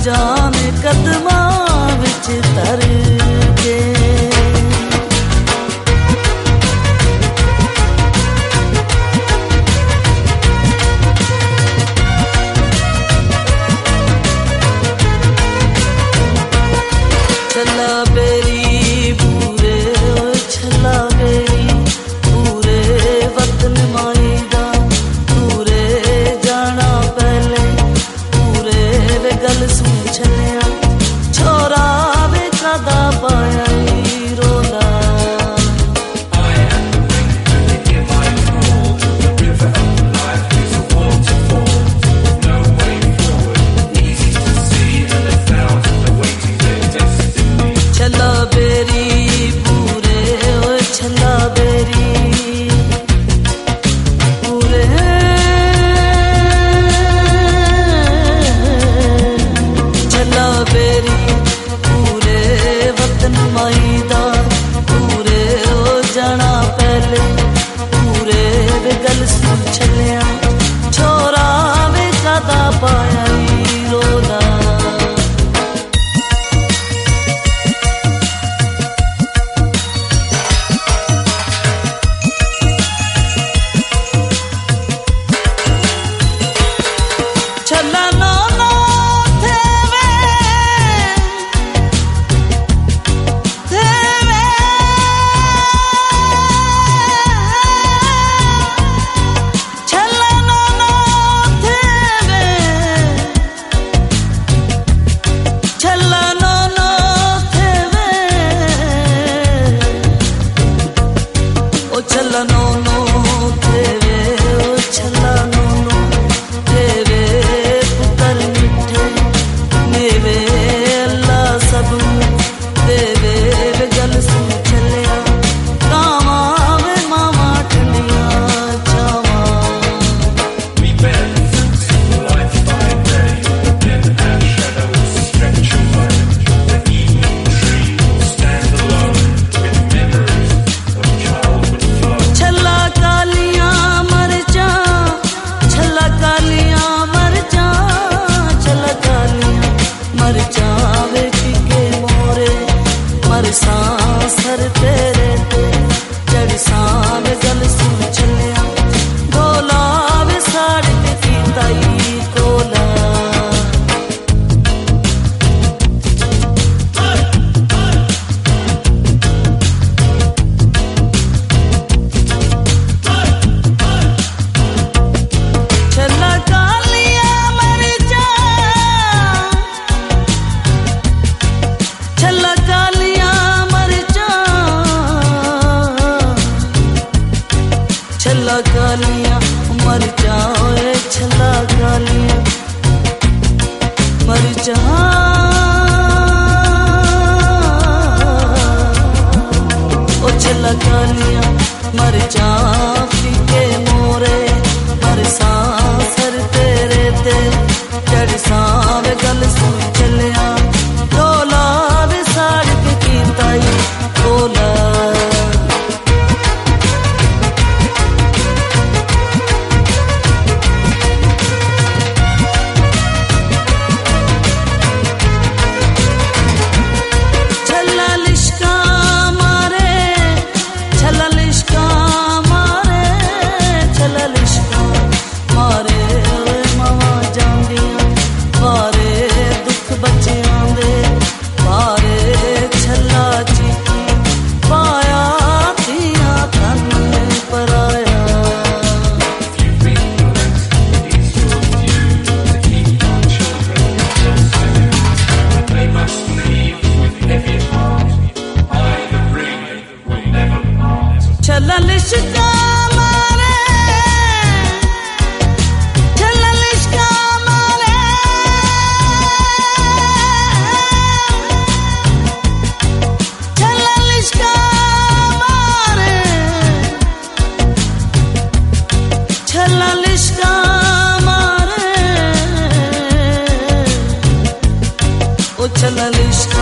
जान कदमां विच तर के छला बेरी पूरे छला बेरी पूरे वतन माई दा पूरे जाना पहले पूरे वे गल सुन छलिया छोरा वे कदा पाया रोला छला बेरी पूरे ओ छला बेरी पूरे छला बेरी पूरे वतन माई दा पूरे ओ जाना पहले पूरे वे गल सुन छलिया छोरा वे कदा पाया रोला छला नो नो थेवे थेवे छला नो नो थेवे छला नो नो थेवे ओ छला नो नो थेवे ओ छला नो नो थेवे मेवे अल्लाह सब देवे वे गल सुन छलिया कावा वे मामा ठंडिया जावा We bend life by day in our shadows stretch away the evening tree will stand alone with memories of childhood flow छला कालियां मरचा छला कालियां मरचा छला कालियां मरचा वे के मोरे मरसा सर तेरे ते चढ़सा वे गल सुन छलिया गोला वे साड़ के कीताई कोला छला कालियां मरचा छला कालियां मरचा छला कालियां मरचा ओए छला कालियां मरचा ओ छला कालियां मरचा फीके मोरे मरसा सर तेरे ते चढ़सा वे गल सुन छलिया डोला वे साड़ के कीताई कोला छला लिश्का मारे छला लिश्का मारे छला लिश्का मारे ओए मावा जांदियां बारे दुख बच्चियां दे बारे छला चीकी पाया थियां तन पराया They must leave with heavy heart. I, the ring, will never part. छला लिश्का मारे छला लिश्का मारे छला लिश्का मारे छला लिश्का मारे ओ छला लिश्का